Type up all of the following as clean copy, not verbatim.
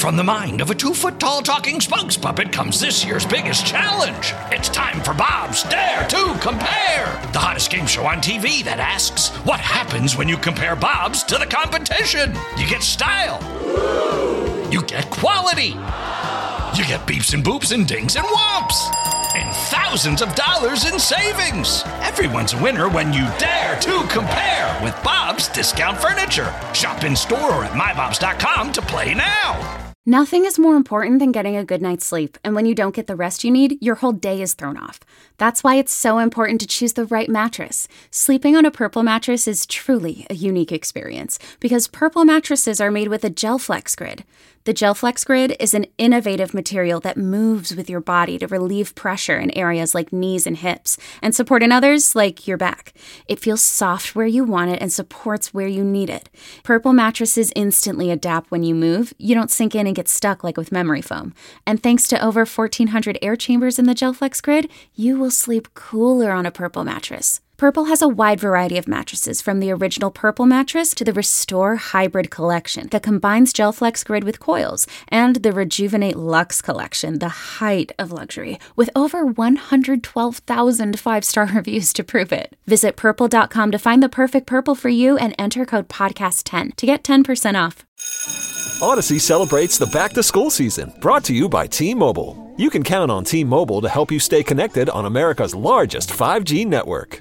from the mind of a 2-foot-tall talking spokes puppet comes this year's biggest challenge. It's time for Bob's Dare to Compare, the hottest game show on TV that asks, what happens when you compare Bobs to the competition? You get style. You get quality. You get beeps and boops and dings and whomps. And thousands of dollars in savings. Everyone's a winner when you dare to compare with Bob's Discount Furniture. Shop in store or at mybobs.com to play now. Nothing is more important than getting a good night's sleep, and when you don't get the rest you need, your whole day is thrown off. That's why it's so important to choose the right mattress. Sleeping on a Purple mattress is truly a unique experience, because Purple mattresses are made with a GelFlex Grid. The GelFlex Grid is an innovative material that moves with your body to relieve pressure in areas like knees and hips, and support in others like your back. It feels soft where you want it and supports where you need it. Purple mattresses instantly adapt when you move. You don't sink in and get stuck like with memory foam. And thanks to over 1,400 air chambers in the GelFlex Grid, you will sleep cooler on a Purple mattress. Purple has a wide variety of mattresses, from the original Purple mattress to the Restore Hybrid collection that combines GelFlex Grid with coils, and the Rejuvenate Luxe collection, the height of luxury, with over 112,000 5-star reviews to prove it. Visit Purple.com to find the perfect Purple for you and enter code PODCAST10 to get 10% off. Odyssey celebrates the back-to-school season, brought to you by T-Mobile. You can count on T-Mobile to help you stay connected on America's largest 5G network.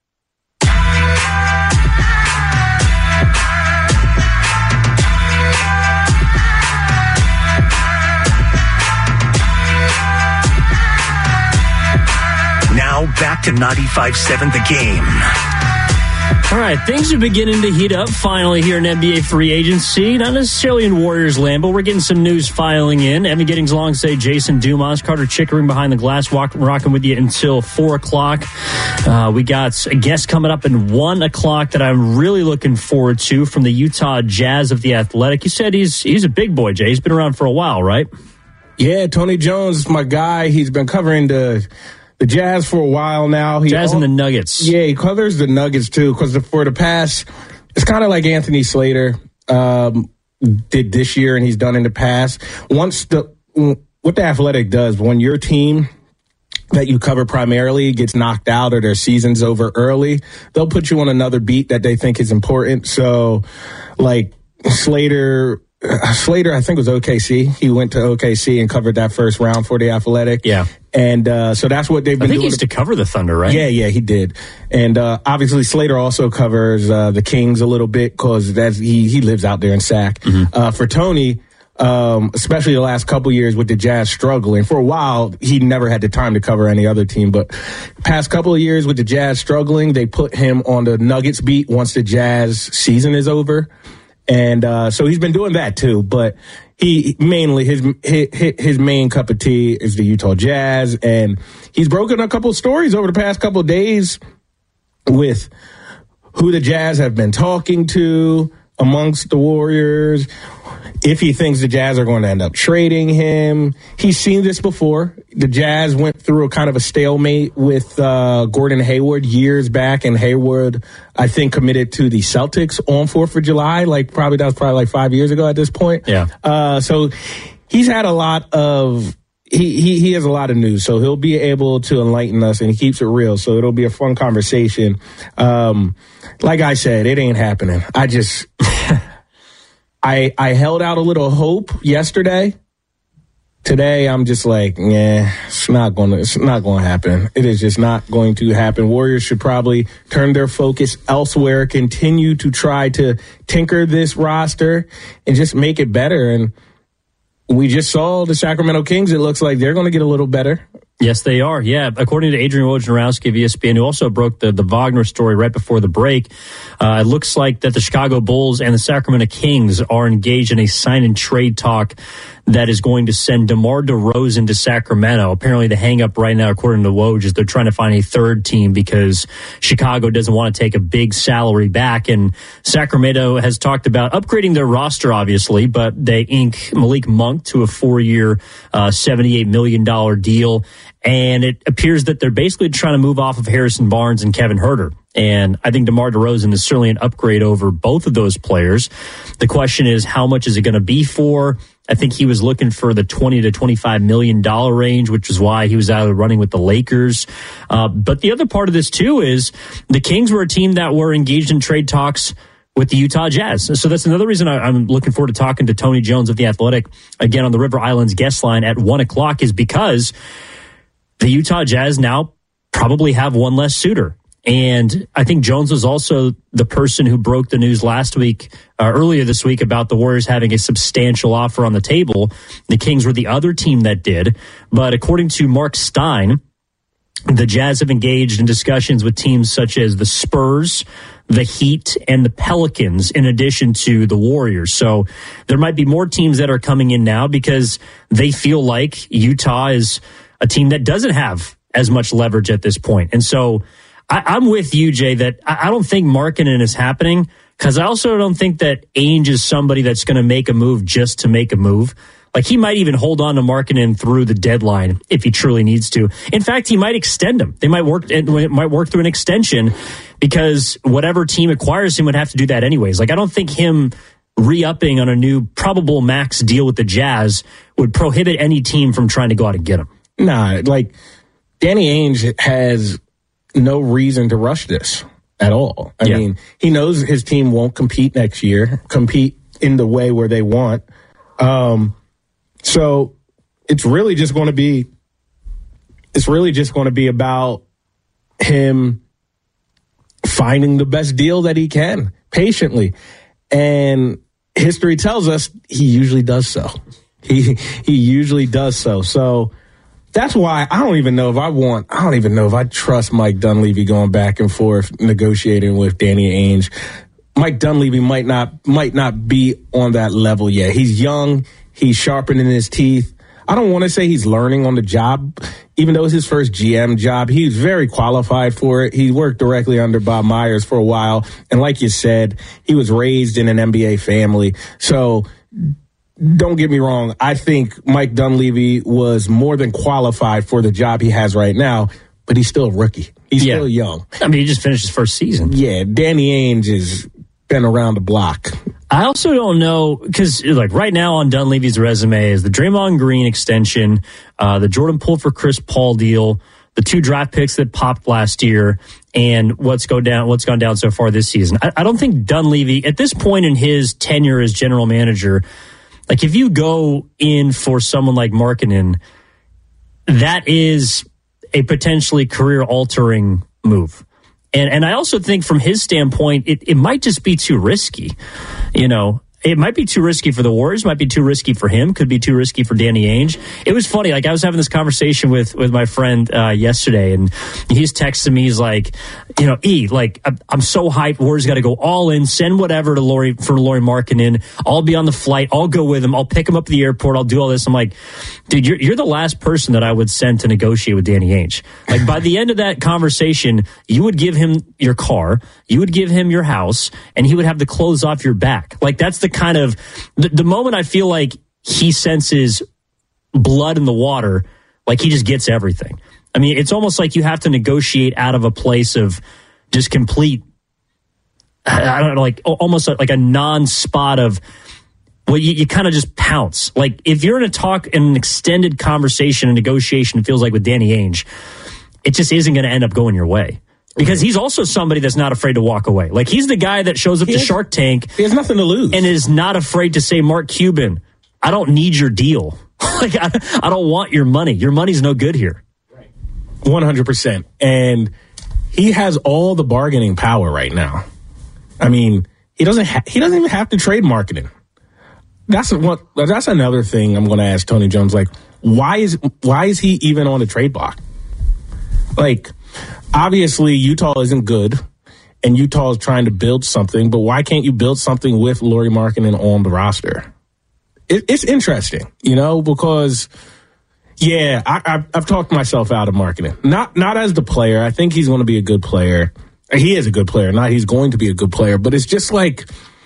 Now back to 95.7 The Game. All right, things are beginning to heat up finally here in NBA free agency. Not necessarily in Warriors land, but we're getting some news filing in. Evan Giddings alongside Jason Dumas, Carter Chickering behind the glass, rocking with you until 4 o'clock. We got a guest coming up at 1 o'clock that I'm really looking forward to from the Utah Jazz of The Athletic. You said he's a big boy, Jay. He's been around for a while, right? Yeah, Tony Jones is my guy. He's been covering the Jazz for a while now. Jazz and the Nuggets. Yeah, he covers the Nuggets too, because for the past, it's kind of like Anthony Slater did this year and he's done in the past. What the Athletic does, when your team that you cover primarily gets knocked out or their season's over early, they'll put you on another beat that they think is important. So, like Slater, I think it was OKC. He went to OKC and covered that first round for the Athletic. Yeah. And so that's what they've been doing. I think he used to cover the Thunder, right? Yeah, he did. And obviously Slater also covers the Kings a little bit, because he lives out there in Sac. Mm-hmm. For Tony, especially the last couple years with the Jazz struggling. For a while, he never had the time to cover any other team. But past couple of years with the Jazz struggling, they put him on the Nuggets beat once the Jazz season is over. And so he's been doing that too, but he mainly his main cup of tea is the Utah Jazz, and he's broken a couple of stories over the past couple of days with who the Jazz have been talking to amongst the Warriors, if he thinks the Jazz are going to end up trading him. He's seen this before. The Jazz went through a kind of a stalemate with Gordon Hayward years back, and Hayward, I think, committed to the Celtics on 4th of July. That was probably like 5 years ago at this point. Yeah. So he's had a lot of he has a lot of news, so he'll be able to enlighten us, and he keeps it real. So it'll be a fun conversation. Like I said, it ain't happening. I held out a little hope yesterday. Today, I'm just like, it's not going to happen. It is just not going to happen. Warriors should probably turn their focus elsewhere, continue to try to tinker this roster and just make it better. And we just saw the Sacramento Kings. It looks like they're going to get a little better. Yes, they are. Yeah, according to Adrian Wojnarowski of ESPN, who also broke the Wagner story right before the break, it looks like that the Chicago Bulls and the Sacramento Kings are engaged in a sign-and-trade talk that is going to send DeMar DeRozan to Sacramento. Apparently, the hang-up right now, according to Woj, is they're trying to find a third team because Chicago doesn't want to take a big salary back. And Sacramento has talked about upgrading their roster, obviously, but they ink Malik Monk to a 4-year, $78 million deal. And it appears that they're basically trying to move off of Harrison Barnes and Kevin Huerter. And I think DeMar DeRozan is certainly an upgrade over both of those players. The question is, how much is it going to be for? I think he was looking for the $20 to $25 million range, which is why he was out of the running with the Lakers. But the other part of this, too, is the Kings were a team that were engaged in trade talks with the Utah Jazz. So that's another reason I'm looking forward to talking to Tony Jones of The Athletic again on the River Islands guest line at 1 o'clock, is because the Utah Jazz now probably have one less suitor. And I think Jones was also the person who broke the news earlier this week about the Warriors having a substantial offer on the table. The Kings were the other team that did. But according to Mark Stein, the Jazz have engaged in discussions with teams such as the Spurs, the Heat, and the Pelicans, in addition to the Warriors. So there might be more teams that are coming in now because they feel like Utah is a team that doesn't have as much leverage at this point. And so I'm with you, Jay, that I don't think Markkanen is happening, because I also don't think that Ainge is somebody that's going to make a move just to make a move. Like, he might even hold on to Markkanen through the deadline if he truly needs to. In fact, he might extend him. They might work through an extension, because whatever team acquires him would have to do that anyways. Like, I don't think him re-upping on a new probable max deal with the Jazz would prohibit any team from trying to go out and get him. Nah, like, Danny Ainge has no reason to rush this at all. I mean, he knows his team won't compete next year, compete in the way where they want. So it's really just going to be about him finding the best deal that he can patiently. And history tells us he usually does so. He usually does so. So that's why I don't even know if I trust Mike Dunleavy going back and forth negotiating with Danny Ainge. Mike Dunleavy might not be on that level yet. He's young. He's sharpening his teeth. I don't want to say he's learning on the job, even though it's his first GM job. He's very qualified for it. He worked directly under Bob Myers for a while. And like you said, he was raised in an NBA family. So don't get me wrong. I think Mike Dunleavy was more than qualified for the job he has right now, but he's still a rookie. He's still young. I mean, he just finished his first season. Yeah, Danny Ainge has been around the block. I also don't know, because like right now on Dunleavy's resume is the Draymond Green extension, the Jordan Poole for Chris Paul deal, the 2 draft picks that popped last year, and what's gone down so far this season. I don't think Dunleavy, at this point in his tenure as general manager, like, if you go in for someone like Markkanen, that is a potentially career-altering move. And I also think from his standpoint, it might just be too risky. You know, it might be too risky for the Warriors, might be too risky for him, could be too risky for Danny Ainge. It was funny, like, I was having this conversation with my friend yesterday, and he's texting me, he's like, you know, I'm so hyped, Warriors got to go all in, send whatever to Lauri Markkanen, I'll be on the flight, I'll go with him, I'll pick him up at the airport, I'll do all this. I'm like, dude, you're the last person that I would send to negotiate with Danny Ainge. Like, by the end of that conversation, you would give him your car, you would give him your house, and he would have the clothes off your back. Like, that's the kind of the moment I feel like he senses blood in the water, like he just gets everything. I mean, it's almost like you have to negotiate out of a place of just complete, I don't know, like almost like a non-spot of, well, you kind of just pounce. Like, if you're in an extended conversation and negotiation, it feels like with Danny Ainge, it just isn't going to end up going your way. Because he's also somebody that's not afraid to walk away. Like, he's the guy that shows up to Shark Tank. He has nothing to lose. And is not afraid to say, Mark Cuban, I don't need your deal. Like, I don't want your money. Your money's no good here. 100%. And he has all the bargaining power right now. I mean, he doesn't even have to trade Markkanen. That's another thing I'm going to ask Tony Jones. Like, why is he even on the trade block? Like, obviously, Utah isn't good, and Utah is trying to build something, but why can't you build something with Lauri Markkanen on the roster? It's interesting, you know, because, yeah, I've talked myself out of Markkanen. Not as the player. I think he's going to be a good player. He is a good player, not he's going to be a good player, but it's just like,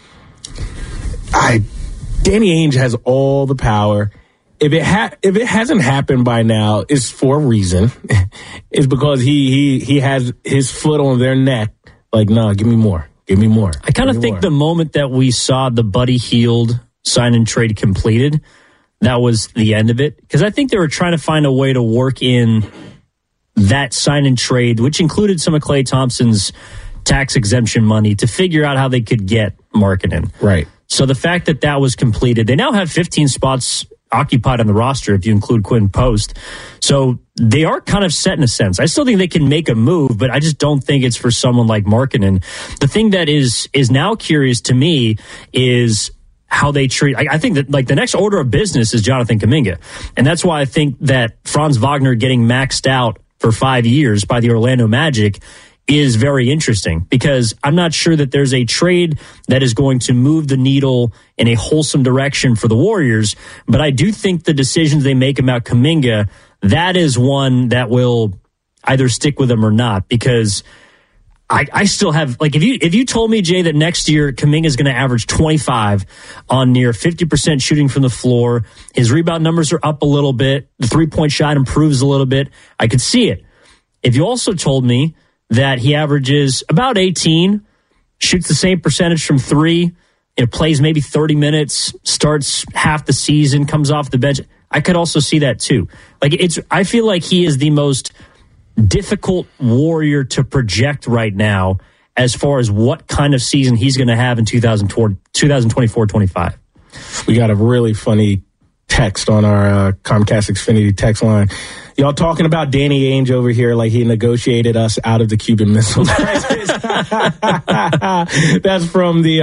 Danny Ainge has all the power. If it hasn't happened by now, it's for a reason. It's because he has his foot on their neck. Like, no, give me more. Give me more. I kind of think the moment that we saw the Buddy Hield sign and trade completed, that was the end of it, because I think they were trying to find a way to work in that sign and trade, which included some of Klay Thompson's tax exemption money, to figure out how they could get Markkanen. Right. So the fact that that was completed, they now have 15 spots occupied on the roster if you include Quinn Post. So they are kind of set in a sense. I still think they can make a move, but I just don't think it's for someone like Markkanen. The thing that is now curious to me is how they treat. I think that like the next order of business is Jonathan Kuminga. And that's why I think that Franz Wagner getting maxed out for 5 years by the Orlando Magic is very interesting, because I'm not sure that there's a trade that is going to move the needle in a wholesome direction for the Warriors. But I do think the decisions they make about Kuminga, that is one that will either stick with them or not, because I still have, like, if you told me, Jay, that next year Kuminga is going to average 25 on near 50% shooting from the floor, his rebound numbers are up a little bit, the 3-point shot improves a little bit, I could see it. If you also told me that he averages about 18, shoots the same percentage from three, plays maybe 30 minutes, starts half the season, comes off the bench, I could also see that too. I feel like he is the most difficult Warrior to project right now as far as what kind of season he's going to have in 2024-25. We got a really funny text on our Comcast Xfinity text line. Y'all talking about Danny Ainge over here like he negotiated us out of the Cuban Missile Crisis. That's from the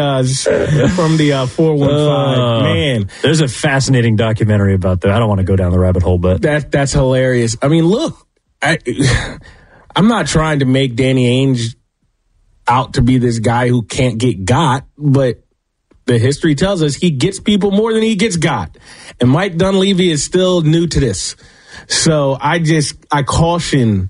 415. Man, there's a fascinating documentary about that. I don't want to go down the rabbit hole, but that's hilarious. I mean, look, I'm not trying to make Danny Ainge out to be this guy who can't get got, but the history tells us he gets people more than he gets got. And Mike Dunleavy is still new to this. So I caution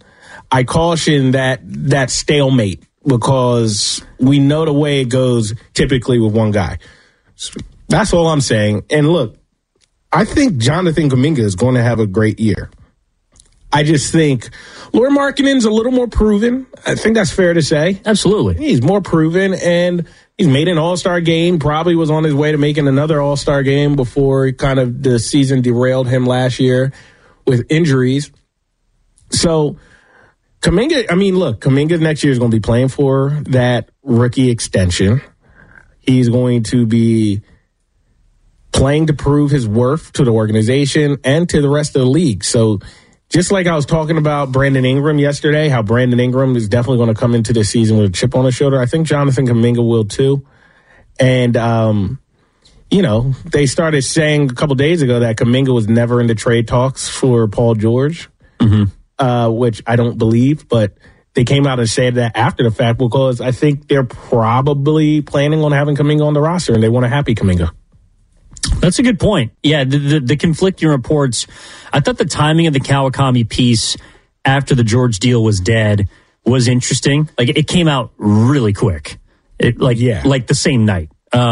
that stalemate, because we know the way it goes typically with one guy. That's all I'm saying. And look, I think Jonathan Kuminga is going to have a great year. I just think Lauri Markkanen's a little more proven. I think that's fair to say. Absolutely. He's more proven, and he's made an all-star game, probably was on his way to making another all-star game before kind of the season derailed him last year with injuries. So Kuminga, Kuminga next year is going to be playing for that rookie extension. He's going to be playing to prove his worth to the organization and to the rest of the league. So just like I was talking about Brandon Ingram yesterday, how Brandon Ingram is definitely going to come into the season with a chip on his shoulder, I think Jonathan Kuminga will too. And, they started saying a couple days ago that Kuminga was never in the trade talks for Paul George, which I don't believe, but they came out and said that after the fact, because I think they're probably planning on having Kuminga on the roster and they want a happy Kuminga. That's a good point. Yeah, the conflicting reports. I thought the timing of the Kawakami piece after the George deal was dead was interesting. Like, it came out really quick, like the same night.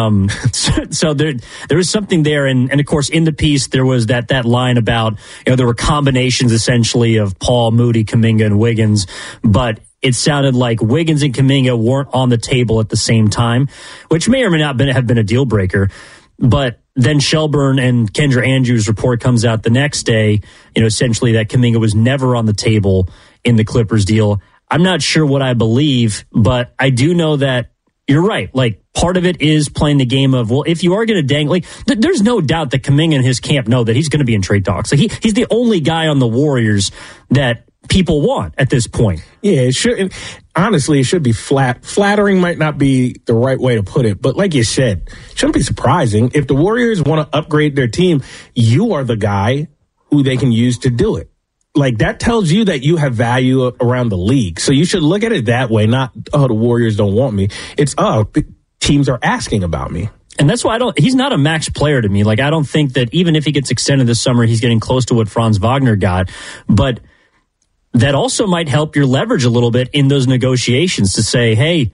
So there was something there, and of course in the piece there was that line about there were combinations essentially of Paul, Moody, Kuminga, and Wiggins, but it sounded like Wiggins and Kuminga weren't on the table at the same time, which may or may not have been a deal breaker. But then Shelburne and Kendra Andrews' report comes out the next day, essentially that Kuminga was never on the table in the Clippers deal. I'm not sure what I believe, but I do know that you're right. Like, part of it is playing the game of, well, if you are going to dangle, there's no doubt that Kuminga and his camp know that he's going to be in trade talks. Like, he's the only guy on the Warriors that people want at this point. Yeah, it should. Honestly, it should be flat. Flattering might not be the right way to put it, but like you said, it shouldn't be surprising. If the Warriors want to upgrade their team, you are the guy who they can use to do it. Like, that tells you that you have value around the league. So you should look at it that way, not, the Warriors don't want me. It's, teams are asking about me. And that's why he's not a max player to me. Like, I don't think that even if he gets extended this summer, he's getting close to what Franz Wagner got. But that also might help your leverage a little bit in those negotiations to say, hey,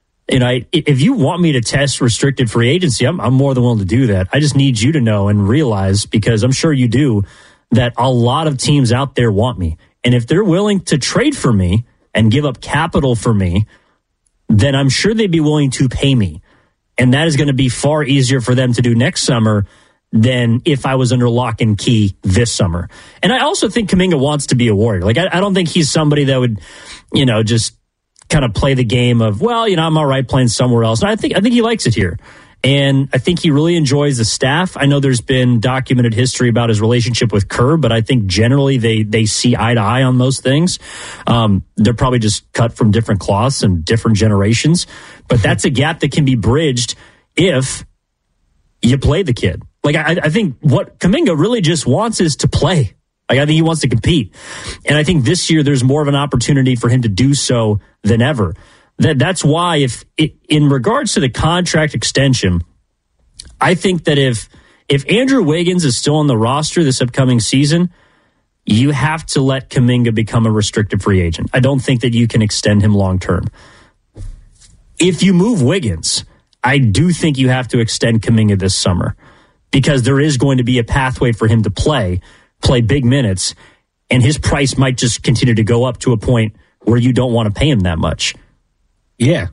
if you want me to test restricted free agency, I'm more than willing to do that. I just need you to know and realize, because I'm sure you do, that a lot of teams out there want me. And if they're willing to trade for me and give up capital for me, then I'm sure they'd be willing to pay me. And that is going to be far easier for them to do next summer than if I was under lock and key this summer. And I also think Kuminga wants to be a Warrior. Like, I don't think he's somebody that would, just kind of play the game of, I'm all right playing somewhere else. And I think he likes it here. And I think he really enjoys the staff. I know there's been documented history about his relationship with Kerr, but I think generally they see eye to eye on most things. They're probably just cut from different cloths and different generations. But that's a gap that can be bridged if you play the kid. Like, I think what Kuminga really just wants is to play. Like, I think he wants to compete. And I think this year there's more of an opportunity for him to do so than ever. That's why in regards to the contract extension, I think that if Andrew Wiggins is still on the roster this upcoming season, you have to let Kuminga become a restricted free agent. I don't think that you can extend him long term. If you move Wiggins, I do think you have to extend Kuminga this summer, because there is going to be a pathway for him to play big minutes, and his price might just continue to go up to a point where you don't want to pay him that much. Yeah.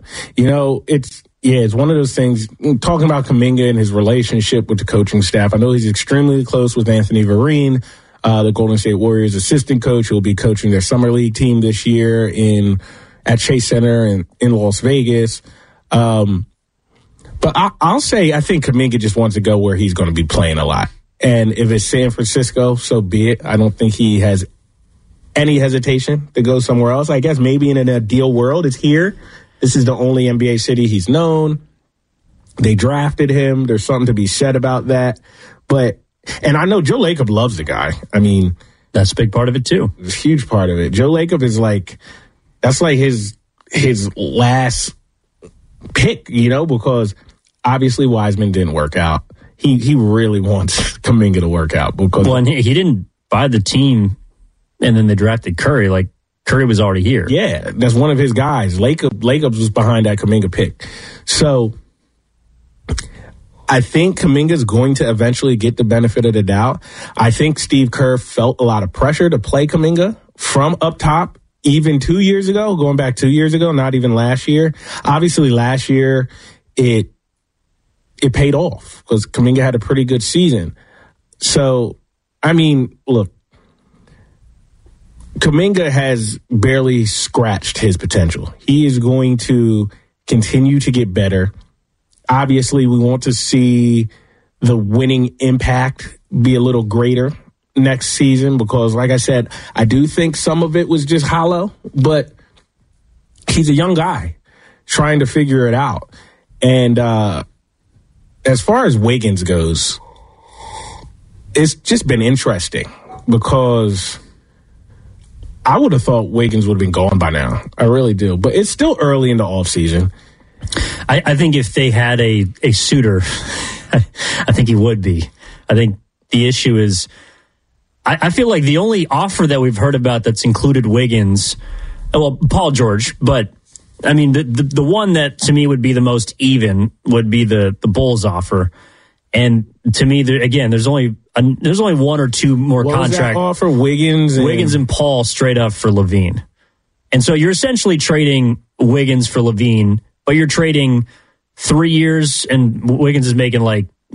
It's one of those things, talking about Kuminga and his relationship with the coaching staff. I know he's extremely close with Anthony Vereen, the Golden State Warriors assistant coach, who will be coaching their summer league team this year at Chase Center in Las Vegas. But I'll say I think Kuminga just wants to go where he's going to be playing a lot. And if it's San Francisco, so be it. I don't think he has any hesitation to go somewhere else. I guess maybe in an ideal world, it's here. This is the only NBA city he's known. They drafted him. There's something to be said about that. And I know Joe Lacob loves the guy. I mean, that's a big part of it too. It's a huge part of it. Joe Lacob is that's like his last pick, because obviously Wiseman didn't work out. He really wants Kuminga to work out and he didn't buy the team, and then they drafted Curry. Like, Curry was already here. Yeah, that's one of his guys. Lacob was behind that Kuminga pick. So I think Kuminga's going to eventually get the benefit of the doubt. I think Steve Kerr felt a lot of pressure to play Kuminga from up top, even 2 years ago, going back 2 years ago, not even last year. Obviously, last year, it paid off because Kuminga had a pretty good season. So, I mean, look, Kuminga has barely scratched his potential. He is going to continue to get better. Obviously, we want to see the winning impact be a little greater next season because, like I said, I do think some of it was just hollow, but he's a young guy trying to figure it out. And as far as Wiggins goes, it's just been interesting because I would have thought Wiggins would have been gone by now. I really do. But it's still early in the offseason. I think if they had a suitor, I think he would be. I think the issue is, I feel like the only offer that we've heard about that's included Wiggins, well, Paul George, but I mean, the one that to me would be the most even would be the Bulls offer. And to me, there's only one or two more contracts. What was that offer? Wiggins and Paul straight up for LaVine. And so you're essentially trading Wiggins for LaVine, but you're trading 3 years, and Wiggins is making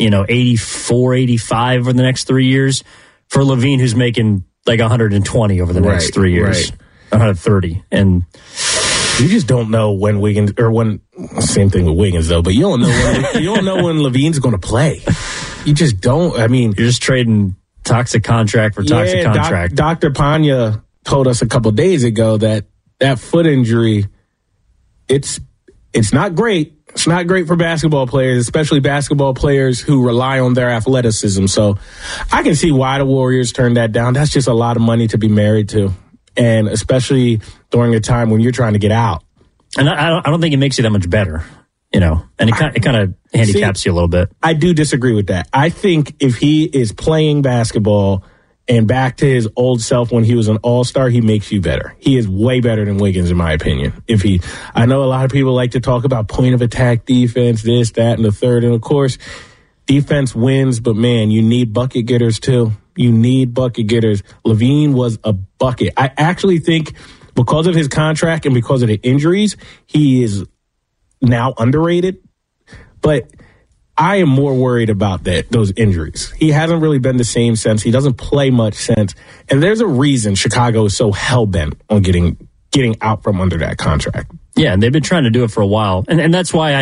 84, 85 over the next 3 years for LaVine, who's making 120 over the next 3 years, 130. And you just don't know when Wiggins, same thing with Wiggins though, but you don't know when LaVine's going to play. You just don't. I mean, you're just trading toxic contract for toxic contract. Dr. Panya told us a couple days ago that foot injury, it's not great. It's not great for basketball players, especially basketball players who rely on their athleticism. So I can see why the Warriors turned that down. That's just a lot of money to be married to. And especially during a time when you're trying to get out. And I don't think it makes you that much better, and it kind of handicaps you a little bit. I do disagree with that. I think if he is playing basketball and back to his old self when he was an all-star, he makes you better. He is way better than Wiggins, in my opinion. I know a lot of people like to talk about point of attack defense, this, that, and the third. And of course, defense wins, but man, you need bucket getters too. You need bucket getters. LaVine was a bucket. I actually think because of his contract and because of the injuries, he is now underrated. But I am more worried about those injuries. He hasn't really been the same since. He doesn't play much since. And there's a reason Chicago is so hell-bent on getting out from under that contract. Yeah, and they've been trying to do it for a while. And that's why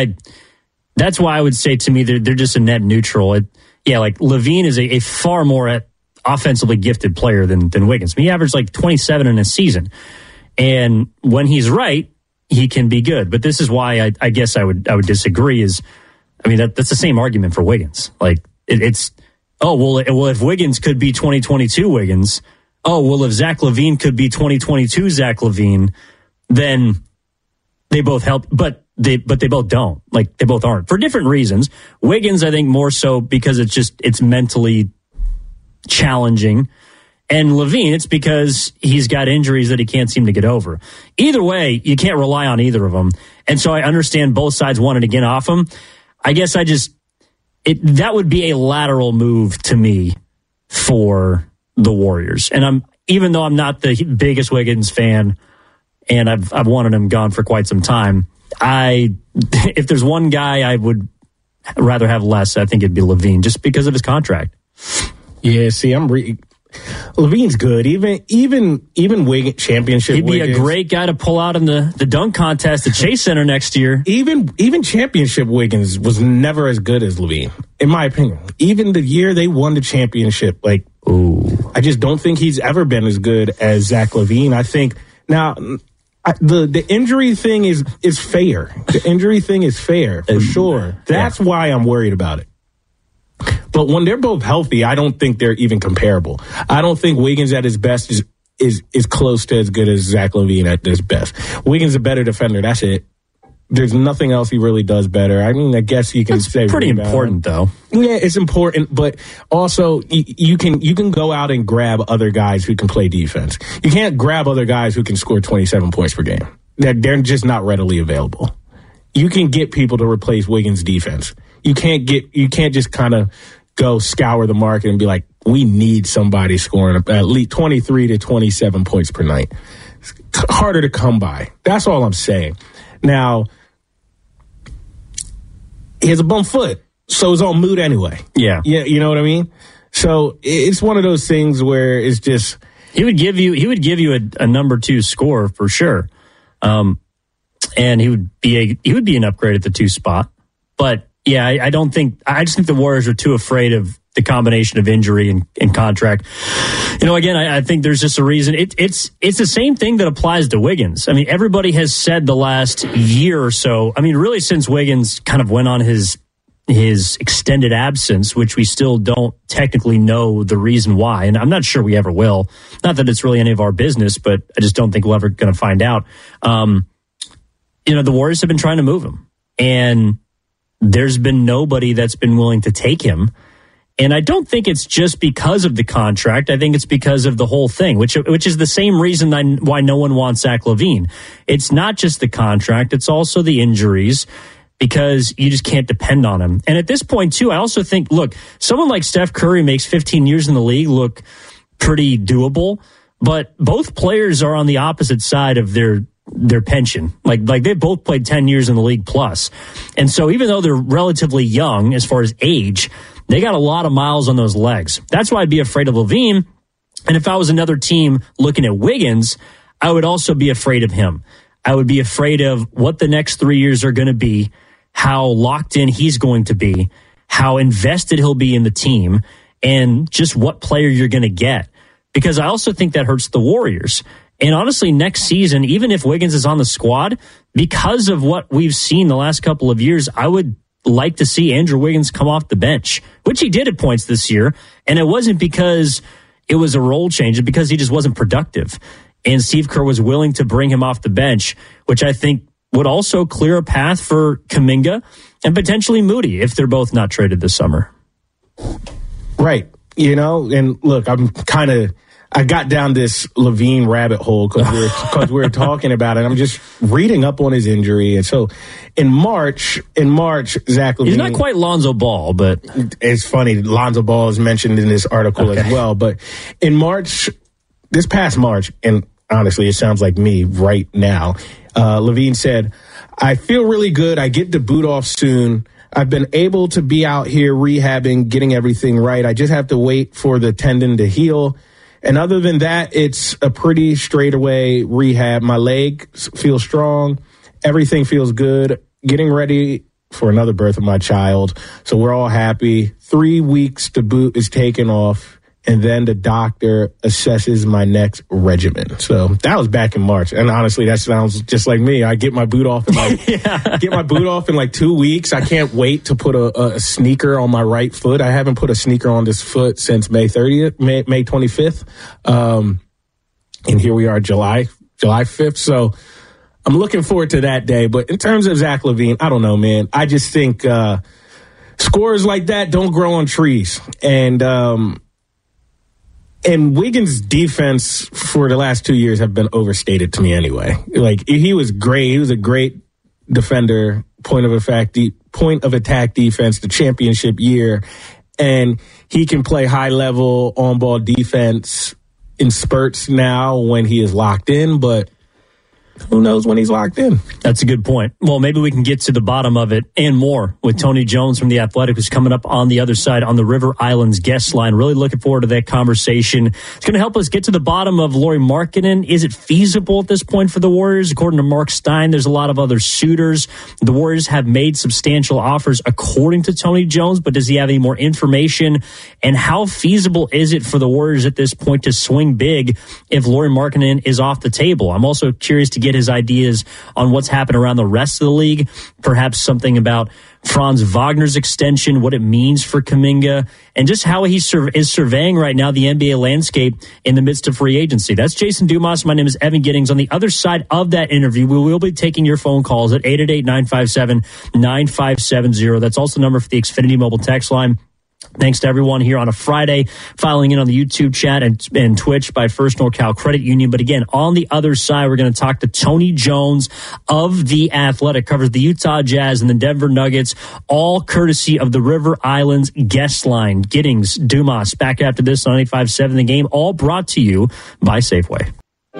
I would say, to me, they're just a net neutral. Like LaVine is a far more offensively gifted player than Wiggins. He averaged like 27 in a season. And when he's right, he can be good. But this is why I guess I would disagree that's the same argument for Wiggins. Like if Wiggins could be 2022 Wiggins, if Zach LaVine could be 2022 Zach LaVine, then they both help, but they both don't. Like, they both aren't for different reasons. Wiggins, I think, more so because it's mentally challenging. And LaVine, it's because he's got injuries that he can't seem to get over. Either way, you can't rely on either of them. And so I understand both sides wanted to get off him. I guess that would be a lateral move to me for the Warriors. And even though I'm not the biggest Wiggins fan, and I've wanted him gone for quite some time, if there's one guy I would rather have less, I think it'd be LaVine, just because of his contract. Yeah, see, LaVine's good. Even Wiggins, championship He'd be Wiggins, a great guy to pull out in the dunk contest at Chase Center next year. Even championship Wiggins was never as good as LaVine, in my opinion. Even the year they won the championship, I just don't think he's ever been as good as Zach LaVine. I think now the injury thing is fair. The injury thing is fair for sure. That's why I'm worried about it. But when they're both healthy, I don't think they're even comparable. I don't think Wiggins at his best is close to as good as Zach LaVine at his best. Wiggins is a better defender. That's it. There's nothing else he really does better. I mean, I guess you can say pretty important, though. Yeah, it's important, but also you can go out and grab other guys who can play defense. You can't grab other guys who can score 27 points per game. They're just not readily available. You can get people to replace Wiggins' defense. You can't just kind of go scour the market and be like, we need somebody scoring at least 23 to 27 points per night. It's harder to come by. That's all I'm saying. Now, he has a bum foot, so it's all moot anyway. Yeah, you know what I mean? So it's one of those things where it's just he would give you a number 2 score for sure, and he would be an upgrade at the 2 spot. But yeah, I just think the Warriors are too afraid of the combination of injury and contract. Again, I think there's just a reason. It's the same thing that applies to Wiggins. I mean, everybody has said the last year or so, really since Wiggins kind of went on his extended absence, which we still don't technically know the reason why, and I'm not sure we ever will. Not that it's really any of our business, but I just don't think we're ever going to find out. The Warriors have been trying to move him, and there's been nobody that's been willing to take him. And I don't think it's just because of the contract. I think it's because of the whole thing, which is the same reason why no one wants Zach LaVine. It's not just the contract. It's also the injuries, because you just can't depend on him. And at this point, too, I also think, look, someone like Steph Curry makes 15 years in the league look pretty doable, but both players are on the opposite side of their pension. Like they've both played 10 years in the league plus. And so even though they're relatively young as far as age, they got a lot of miles on those legs. That's why I'd be afraid of LaVine. And if I was another team looking at Wiggins, I would also be afraid of him. I would be afraid of what the next 3 years are going to be, how locked in he's going to be, how invested he'll be in the team, and just what player you're going to get. Because I also think that hurts the Warriors. And honestly, next season, even if Wiggins is on the squad, because of what we've seen the last couple of years, I would like to see Andrew Wiggins come off the bench, which he did at points this year. And it wasn't because it was a role change, it's because he just wasn't productive. And Steve Kerr was willing to bring him off the bench, which I think would also clear a path for Kuminga and potentially Moody if they're both not traded this summer. Right. And look, I got down this LaVine rabbit hole because we were talking about it. I'm just reading up on his injury. And so in March, Zach LaVine... He's not quite Lonzo Ball, but... It's funny. Lonzo Ball is mentioned in this article as well. But in March, this past March, and honestly, it sounds like me right now, LaVine said, I feel really good. I get to boot off soon. I've been able to be out here rehabbing, getting everything right. I just have to wait for the tendon to heal. And other than that, it's a pretty straightaway rehab. My leg feels strong. Everything feels good. Getting ready for another birth of my child. So we're all happy. 3 weeks to boot is taken off. And then the doctor assesses my next regimen. So that was back in March. And honestly, that sounds just like me. I get my boot off in like 2 weeks. I can't wait to put a sneaker on my right foot. I haven't put a sneaker on this foot since May 25th. And here we are, July 5th. So I'm looking forward to that day. But in terms of Zach LaVine, I don't know, man. I just think scores like that don't grow on trees. And Wiggins' defense for the last 2 years have been overstated to me anyway. Like, he was great. He was a great defender, point of attack defense, the championship year. And he can play high-level on-ball defense in spurts now when he is locked in, but who knows when he's locked in? That's a good point. Well, maybe we can get to the bottom of it and more with Tony Jones from The Athletic, who's coming up on the other side on the River Islands guest line. Really looking forward to that conversation. It's going to help us get to the bottom of Lauri Markkanen. Is it feasible at this point for the Warriors? According to Mark Stein, there's a lot of other suitors. The Warriors have made substantial offers according to Tony Jones, but does he have any more information? And how feasible is it for the Warriors at this point to swing big if Lauri Markkanen is off the table? I'm also curious to get his ideas on what's happened around the rest of the league, perhaps something about Franz Wagner's extension, what it means for Kuminga, and just how he is surveying right now the NBA landscape in the midst of free agency. That's Jason Dumas. My name is Evan Giddings. On the other side of that interview, we will be taking your phone calls at 888-957-9570. That's also the number for the Xfinity mobile text line. Thanks to everyone here on a Friday, filing in on the YouTube chat and Twitch by First NorCal Credit Union. But again, on the other side, we're going to talk to Tony Jones of The Athletic, covers the Utah Jazz and the Denver Nuggets, all courtesy of the River Islands guest line. Giddings, Dumas, back after this on 95.7 The Game, all brought to you by Safeway.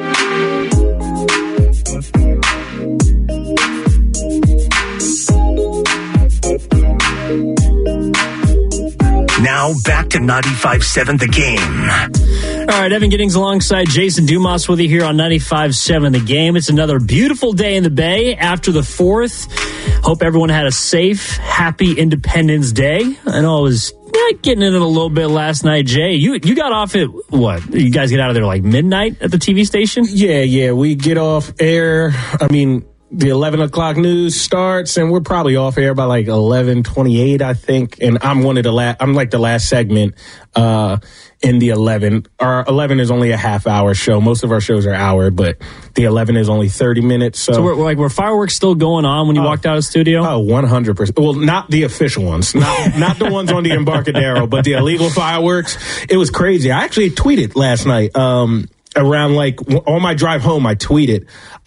Now back to 95.7 The Game. All right, Evan Giddings alongside Jason Dumas with you here on 95.7 The Game. It's another beautiful day in the Bay after the 4th. Hope everyone had a safe, happy Independence Day. I know I was getting in it a little bit last night, Jay. You got off at what? You guys get out of there like midnight at the TV station? Yeah. We get off air. I mean, the 11 o'clock news starts, and we're probably off air by like 11:28, I think. And I'm I'm like the last segment in the 11. Our 11 is only a half-hour show. Most of our shows are hour, but the 11 is only 30 minutes. So were fireworks still going on when you walked out of the studio? Oh, 100%. Well, not the official ones, not the ones on the Embarcadero, but the illegal fireworks. It was crazy. I actually tweeted last night. Around like on my drive home, I tweeted.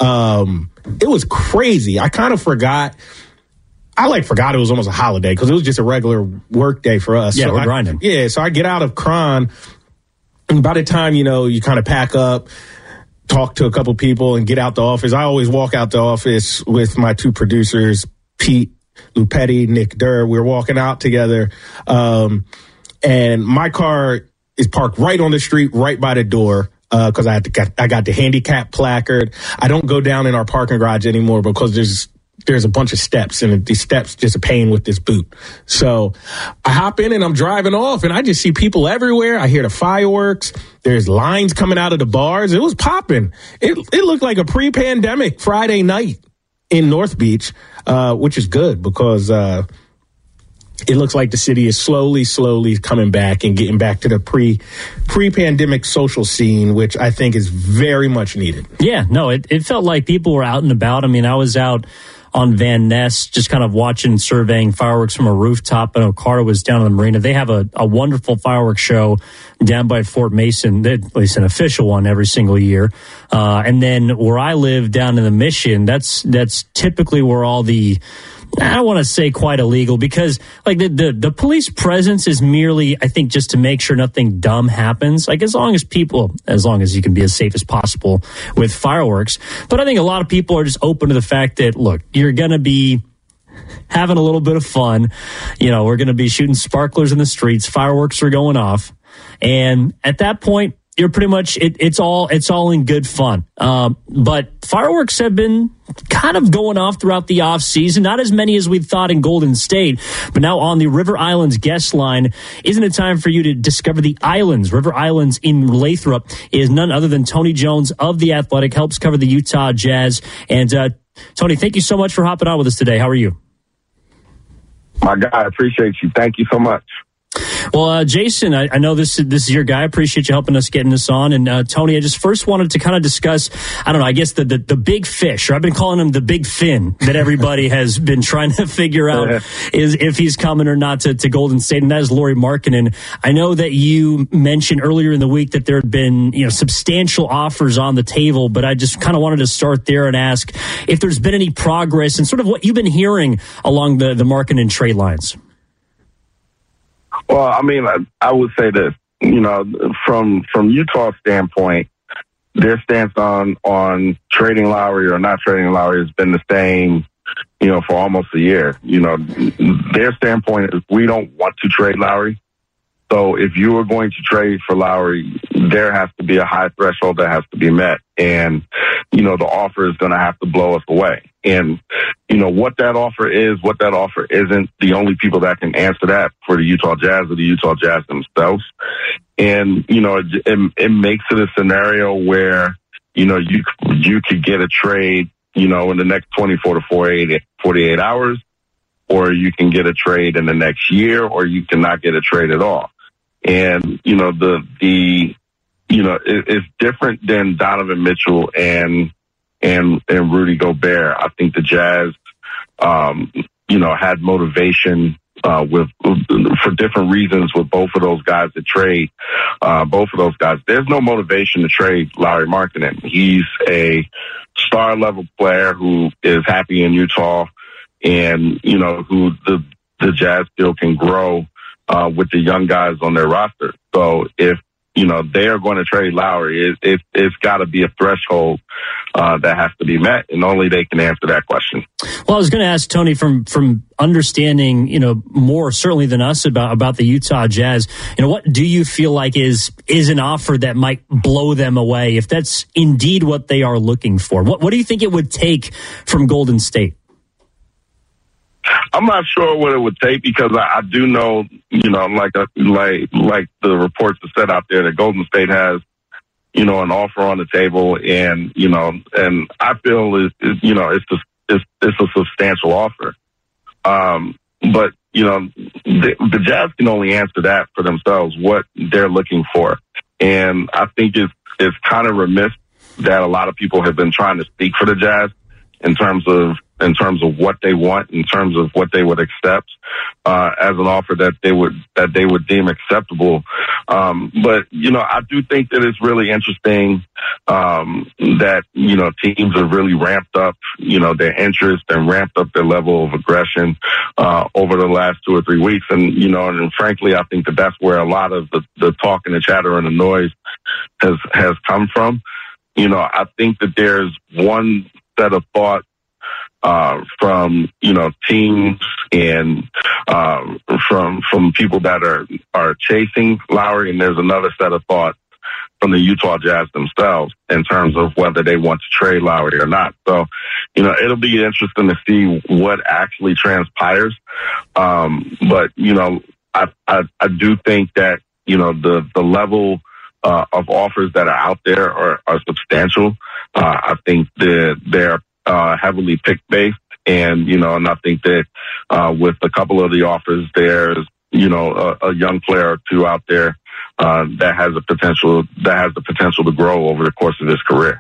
It was crazy. I kind of forgot. I forgot it was almost a holiday because it was just a regular work day for us. Yeah, so we're grinding. Yeah, so I get out of Cron, and by the time, you kind of pack up, talk to a couple people, and get out the office, I always walk out the office with my two producers, Pete Lupetti, Nick Durr. We're walking out together, and my car is parked right on the street, right by the door. Because I got the handicap placard. I don't go down in our parking garage anymore because there's a bunch of steps, and these steps just a pain with this boot. So I hop in and I'm driving off, and I just see people everywhere. I hear the fireworks. There's lines coming out of the bars. It was popping. It looked like a pre-pandemic Friday night in North Beach, which is good because it looks like the city is slowly coming back and getting back to the pre-pandemic social scene, which I think is very much needed. Yeah, no, it felt like people were out and about. I mean, I was out on Van Ness just kind of watching, surveying fireworks from a rooftop. I know Carter was down on the marina. They have a wonderful fireworks show down by Fort Mason, at least an official one every single year. And then where I live down in the Mission, that's typically where all the, I don't want to say quite illegal because like the police presence is merely, I think, just to make sure nothing dumb happens. Like as long as you can be as safe as possible with fireworks. But I think a lot of people are just open to the fact that, look, you're going to be having a little bit of fun. We're going to be shooting sparklers in the streets. Fireworks are going off. And at that point, you're pretty much, it's all in good fun. But fireworks have been kind of going off throughout the off season. Not as many as we thought in Golden State, but now on the River Islands guest line, isn't it time for you to discover the islands? River Islands in Lathrop is none other than Tony Jones of The Athletic, helps cover the Utah Jazz. And Tony, thank you so much for hopping on with us today. How are you? My guy, I appreciate you. Thank you so much. Well, Jason, I know this is your guy. I appreciate you helping us getting this on. And Tony, I just first wanted to kind of discuss, I don't know, I guess the big fish, or I've been calling him the big fin that everybody has been trying to figure out is if he's coming or not to Golden State, and that is Lauri Markkanen. I know that you mentioned earlier in the week that there had been substantial offers on the table, but I just kind of wanted to start there and ask if there's been any progress and sort of what you've been hearing along the Markkanen trade lines. Well, I mean, I would say this, from Utah's standpoint, their stance on trading Lowry or not trading Lowry has been the same, for almost a year. Their standpoint is we don't want to trade Lowry. So if you are going to trade for Lowry, there has to be a high threshold that has to be met. And, the offer is going to have to blow us away. And, what that offer is, what that offer isn't, the only people that can answer that for the Utah Jazz are the Utah Jazz themselves. And, it makes it a scenario where, you could get a trade, in the next 24 to 48 hours, or you can get a trade in the next year, or you cannot get a trade at all. And, it's different than Donovan Mitchell and Rudy Gobert. I think the Jazz, had motivation, for different reasons with both of those guys to trade, both of those guys. There's no motivation to trade Lauri Markkanen. He's a star level player who is happy in Utah and, who the Jazz still can grow, with the young guys on their roster. So if, they are going to trade Lowry, it's got to be a threshold that has to be met, and only they can answer that question. Well, I was going to ask Tony, from understanding, more certainly than us about the Utah Jazz, what do you feel like is an offer that might blow them away if that's indeed what they are looking for? What do you think it would take from Golden State? I'm not sure what it would take, because I do know, like the reports that said out there that Golden State has, an offer on the table, and and I feel it's a substantial offer. But the Jazz can only answer that for themselves, what they're looking for, and I think it's kind of remiss that a lot of people have been trying to speak for the Jazz in terms of what they want, in terms of what they would accept as an offer that they would deem acceptable. But I do think that it's really interesting that teams have really ramped up their interest and ramped up their level of aggression over the last 2 or 3 weeks, and frankly, I think that that's where a lot of the talk and the chatter and the noise has come from. I think that there's one set of thought from teams and from people that are chasing Lowry, and there's another set of thoughts from the Utah Jazz themselves in terms of whether they want to trade Lowry or not. So, it'll be interesting to see what actually transpires. But I do think that the level of offers that are out there are substantial. I think they're heavily pick-based, and and I think that with a couple of the offers, there's a young player or two out there that has the potential to grow over the course of his career.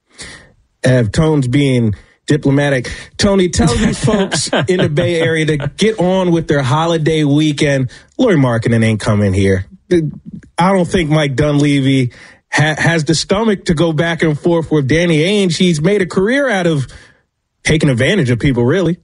Tone's being diplomatic. Tony, tell these folks in the Bay Area to get on with their holiday weekend. Lauri Markkanen ain't coming here. I don't think Mike Dunleavy has the stomach to go back and forth with Danny Ainge. He's made a career out of taking advantage of people, really.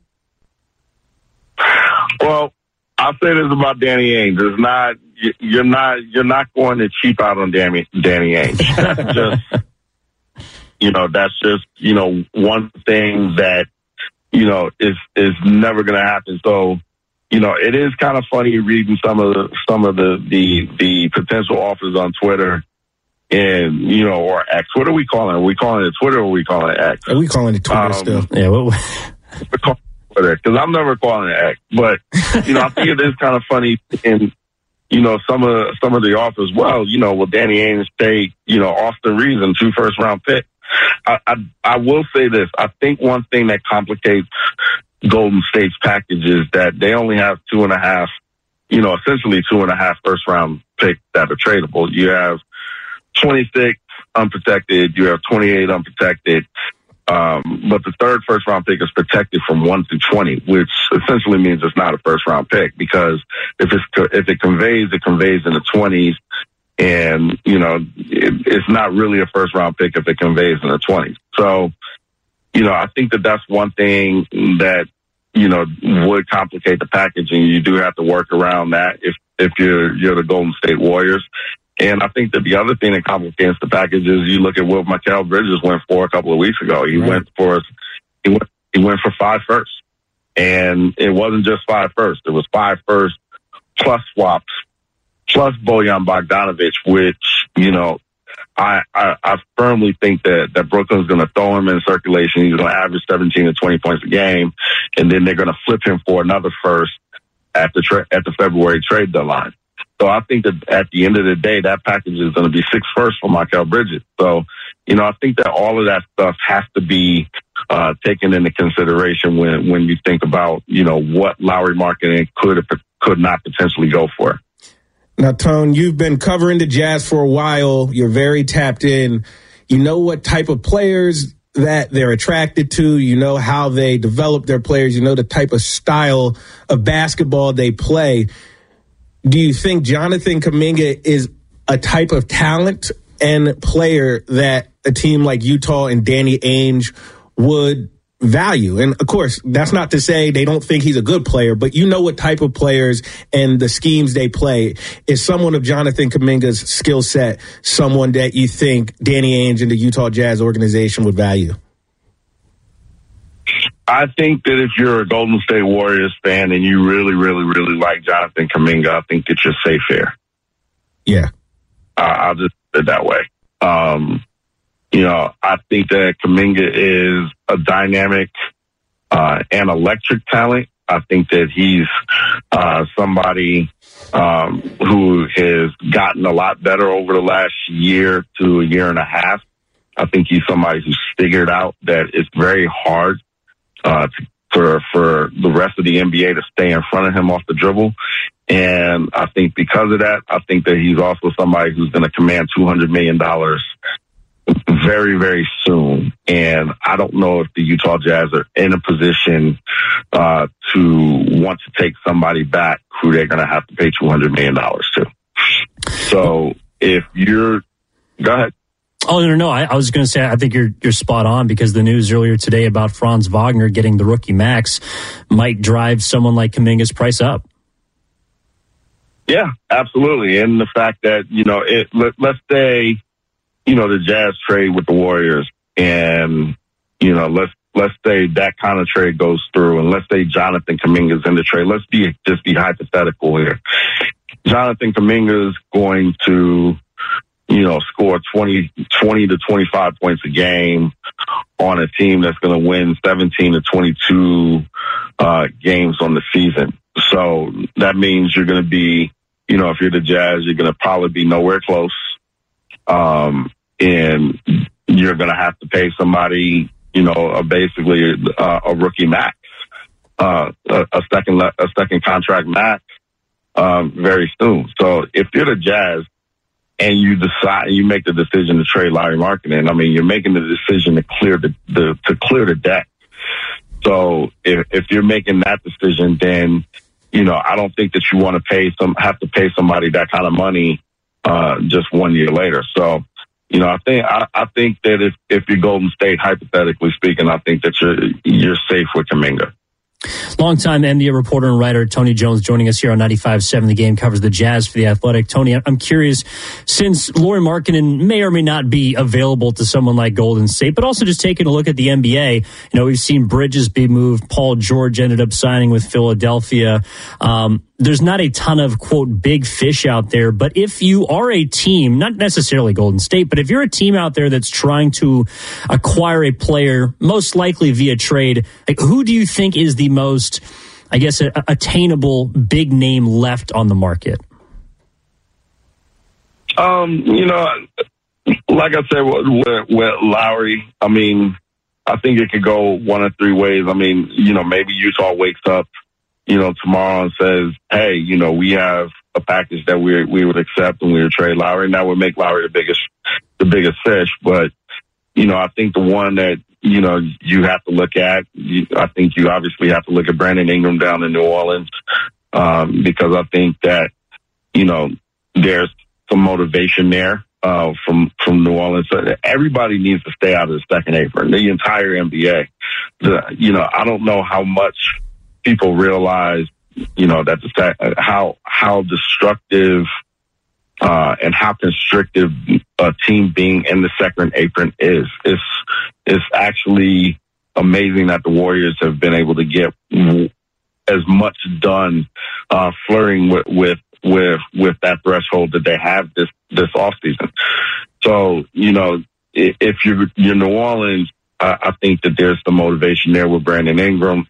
Well, I'll say this about Danny Ainge. You're not going to cheap out on Danny Ainge. That's just one thing that is never going to happen. So, it is kind of funny reading some of the potential offers on Twitter and, or X. What are we calling it? Are we calling it Twitter or are we calling it X? Are we calling it Twitter still? Yeah. We're calling it Twitter because I'm never calling it X. But, I think it is kind of funny and, some of the offers, will Danny Ainge take, Austin Reeves and 2 first-round picks? I will say this. I think one thing that complicates Golden State's package is that they only have 2.5, essentially 2.5 first-round picks that are tradable. You have 26 unprotected. You have 28 unprotected. But the third first-round pick is protected from 1 through 20, which essentially means it's not a first-round pick because if it conveys in the 20s. And, it's not really a first-round pick if it conveys in the 20s. So, I think that that's one thing that, would complicate the package, and you do have to work around that if you're the Golden State Warriors. And I think that the other thing that complicates the package is you look at what Mikal Bridges went for a couple of weeks ago. He went for 5 firsts. And it wasn't just 5 firsts. It was 5 firsts plus swaps plus Bojan Bogdanovic, which, I firmly think that Brooklyn's going to throw him in circulation. He's going to average 17 to 20 points a game, and then they're going to flip him for another first at the February trade deadline. So I think that at the end of the day, that package is going to be 6 firsts for Mikal Bridges. So, I think that all of that stuff has to be taken into consideration when you think about, what Lauri Markkanen could not potentially go for. Now, Tone, you've been covering the Jazz for a while. You're very tapped in. You know what type of players that they're attracted to. You know how they develop their players. You know the type of style of basketball they play. Do you think Jonathan Kuminga is a type of talent and player that a team like Utah and Danny Ainge would value? And of course, that's not to say they don't think he's a good player, but you know what type of players and the schemes they play. Is someone of Jonathan Kuminga's skill set someone that you think Danny Ainge and the Utah Jazz organization would value? I think that if you're a Golden State Warriors fan and you really, really, really like Jonathan Kuminga, I think that you're safe here. Yeah. I'll just put it that way. I think that Kuminga is a dynamic and electric talent. I think that he's somebody who has gotten a lot better over the last year to a year and a half. I think he's somebody who's figured out that it's very hard for the rest of the NBA to stay in front of him off the dribble. And I think because of that, I think that he's also somebody who's going to command $200 million very, very soon. And I don't know if the Utah Jazz are in a position to want to take somebody back who they're going to have to pay $200 million to. So if you're... Go ahead. Oh, no. I was going to say, I think you're spot on, because the news earlier today about Franz Wagner getting the rookie max might drive someone like Kuminga's price up. Yeah, absolutely. And the fact that, let's say, the Jazz trade with the Warriors, and, let's say that kind of trade goes through, and let's say Jonathan Kuminga's in the trade. Let's just be hypothetical here. Jonathan Kuminga is going to, score 20 to 25 points a game on a team that's going to win 17 to 22 games on the season. So that means you're going to be, if you're the Jazz, you're going to probably be nowhere close. And you're going to have to pay somebody, basically a rookie max, a second contract max, very soon. So if you're the Jazz and you make the decision to trade Lauri Markkanen, I mean, you're making the decision to clear the deck. So if you're making that decision, then, I don't think that you want to have to pay somebody that kind of money, just 1 year later. So, I think that if you're Golden State, hypothetically speaking, I think that you're safe with Kuminga. Longtime NBA reporter and writer Tony Jones joining us here on 95.7 The Game, covers the Jazz for The Athletic. Tony, I'm curious, since Lauri Markkanen may or may not be available to someone like Golden State, but also just taking a look at the NBA, we've seen Bridges be moved. Paul George ended up signing with Philadelphia. There's not a ton of, quote, big fish out there. But if you are a team, not necessarily Golden State, but if you're a team out there that's trying to acquire a player, most likely via trade, who do you think is the most, I guess, attainable big name left on the market? Like I said, with Lowry, I think it could go one of three ways. Maybe Utah wakes up, tomorrow and says, hey, we have a package that we would accept and we would trade Lowry. And that would make Lowry the biggest fish. But, I think the one that, you have to look at, I think you obviously have to look at Brandon Ingram down in New Orleans, because I think that, there's some motivation there, from New Orleans. So everybody needs to stay out of the second apron, the entire NBA. I don't know how much people realize, that how destructive and how constrictive a team being in the second apron is. It's actually amazing that the Warriors have been able to get as much done, flirting with that threshold that they have this offseason. So, if you're New Orleans, I think that there's some motivation there with Brandon Ingram.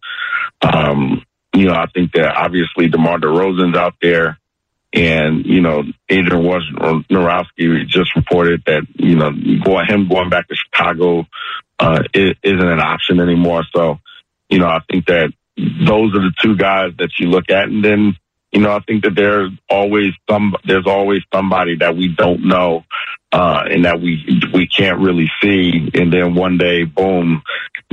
I think that obviously DeMar DeRozan's out there, and, Adrian Wojnarowski just reported that, him going back to Chicago, isn't an option anymore. So, I think that those are the two guys that you look at. And then, I think that there's always somebody that we don't know, and that we can't really see. And then one day, boom,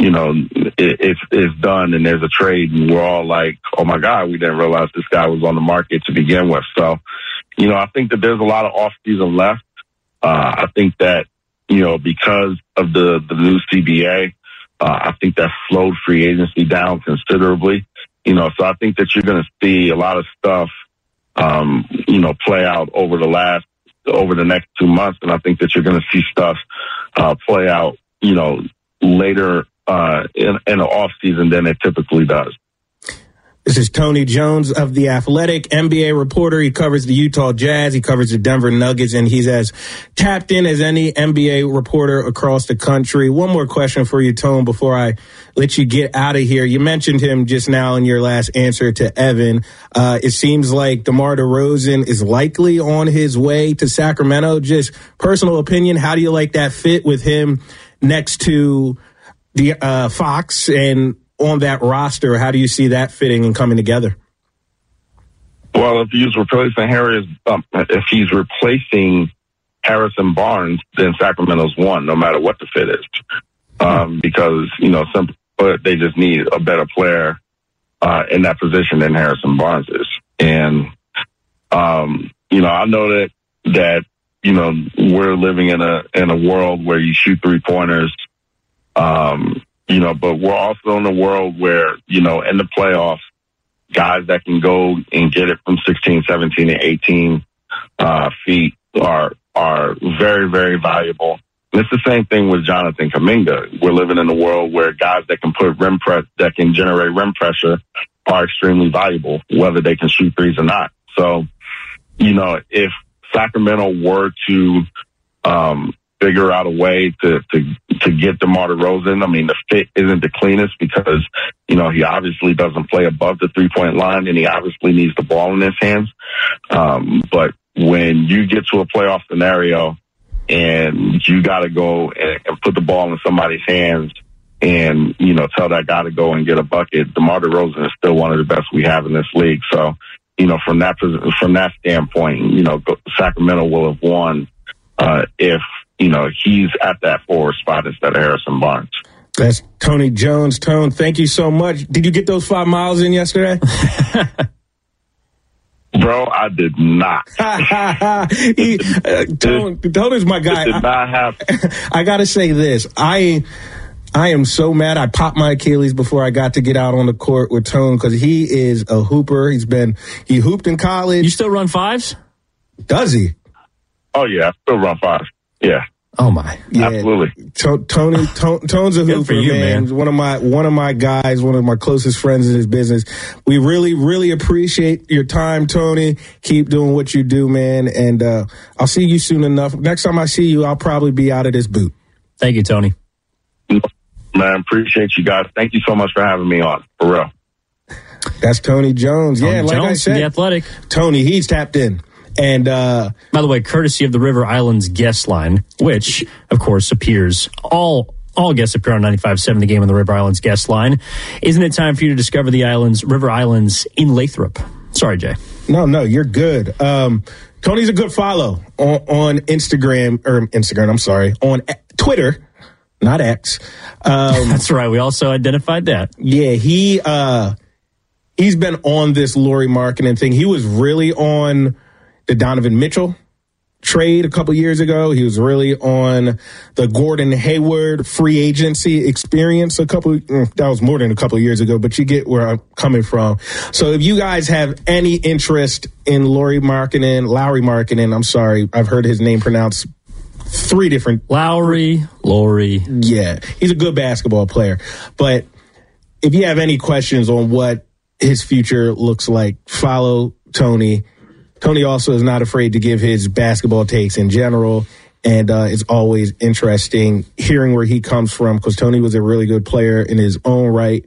it's done and there's a trade and we're all like, oh my God, we didn't realize this guy was on the market to begin with. So, I think that there's a lot of off season left. I think that, because of the new CBA, I think that slowed free agency down considerably. So I think that you're going to see a lot of stuff, play out over the next 2 months. And I think that you're going to see stuff, play out, later, in the off season than it typically does. This is Tony Jones of The Athletic, NBA reporter. He covers the Utah Jazz. He covers the Denver Nuggets, and he's as tapped in as any NBA reporter across the country. One more question for you, Tone, before I let you get out of here. You mentioned him just now in your last answer to Evan. It seems like DeMar DeRozan is likely on his way to Sacramento. Just personal opinion, how do you like that fit with him next to the Fox and on that roster? How do you see that fitting and coming together? Well, if he's replacing Harrison Barnes, then Sacramento's won, no matter what the fit is, because they just need a better player in that position than Harrison Barnes is. And I know that we're living in a world where you shoot 3-pointers. But we're also in a world where, in the playoffs, guys that can go and get it from 16, 17, and 18 feet are very, very valuable. And it's the same thing with Jonathan Kuminga. We're living in a world where guys that can that can generate rim pressure are extremely valuable, whether they can shoot threes or not. So, if Sacramento were to figure out a way to get DeMar DeRozan. The fit isn't the cleanest because, he obviously doesn't play above the 3-point line and he obviously needs the ball in his hands. But when you get to a playoff scenario and you got to go and put the ball in somebody's hands and, tell that guy to go and get a bucket, DeMar DeRozan is still one of the best we have in this league. So, from that standpoint, Sacramento will have won, if, he's at that forward spot instead of Harrison Barnes. That's Tony Jones. Tone, thank you so much. Did you get those 5 miles in yesterday? Bro, I did not. Tone is my guy. It did not happen. I got to say this. I am so mad. I popped my Achilles before I got to get out on the court with Tone because he is a hooper. He hooped in college. You still run 5s? Does he? Oh, yeah. I still run 5. Yeah. Oh, my. Yeah. Absolutely. Tone's a hooper, you, man. One of my guys, one of my closest friends in his business. We really, really appreciate your time, Tony. Keep doing what you do, man. And I'll see you soon enough. Next time I see you, I'll probably be out of this boot. Thank you, Tony. Man, appreciate you guys. Thank you so much for having me on. For real. That's Tony Jones. Tony like Jones, I said, The Athletic. Tony, he's tapped in. And by the way, courtesy of the River Islands guest line, which, of course, appears all guests appear on 95.7 The Game on the River Islands guest line. Isn't it time for you to discover the River Islands in Lathrop? Sorry, Jay. No, you're good. Tony's a good follow on Instagram, on Twitter, not X. That's right. We also identified that. Yeah, he's been on this Lauri Markkanen thing. He was really on the Donovan Mitchell trade a couple years ago. He was really on the Gordon Hayward free agency experience that was more than a couple of years ago, but you get where I'm coming from. So if you guys have any interest in Lauri Markkanen, I'm sorry, I've heard his name pronounced 3 different. Lauri. Yeah, he's a good basketball player. But if you have any questions on what his future looks like, follow Tony. Tony also is not afraid to give his basketball takes in general, and it's always interesting hearing where he comes from because Tony was a really good player in his own right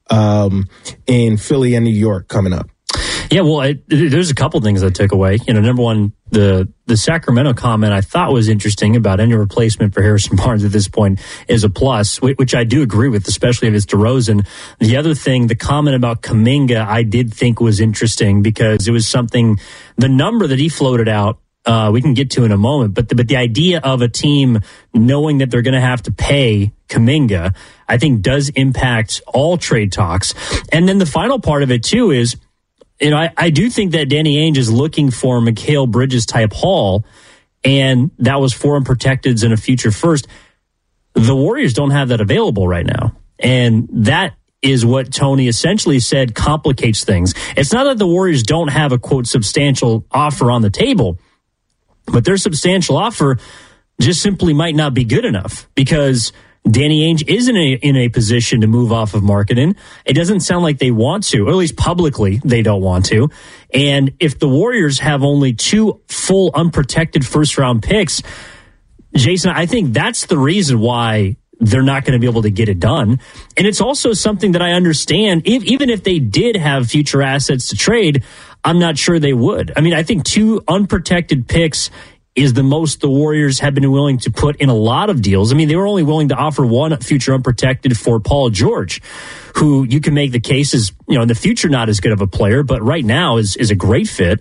in Philly and New York coming up. Yeah, well, there's a couple things I took away. Number one, the Sacramento comment I thought was interesting about any replacement for Harrison Barnes at this point is a plus, which I do agree with, especially if it's DeRozan. The other thing, the comment about Kuminga, I did think was interesting because it was something, the number that he floated out, we can get to in a moment, but the idea of a team knowing that they're going to have to pay Kuminga, I think does impact all trade talks. And then the final part of it too is, I do think that Danny Ainge is looking for a Mikal Bridges type haul, and that was for unprotecteds and a future first. The Warriors don't have that available right now, and that is what Tony essentially said complicates things. It's not that the Warriors don't have a, quote, substantial offer on the table, but their substantial offer just simply might not be good enough because Danny Ainge isn't in a position to move off of Markkanen. It doesn't sound like they want to, or at least publicly they don't want to. And if the Warriors have only 2 full unprotected first-round picks, Jason, I think that's the reason why they're not going to be able to get it done. And it's also something that I understand. Even if they did have future assets to trade, I'm not sure they would. I mean, I think 2 unprotected picks is the most the Warriors have been willing to put in a lot of deals. I mean, they were only willing to offer 1 future unprotected for Paul George, who you can make the case is, in the future not as good of a player, but right now is a great fit.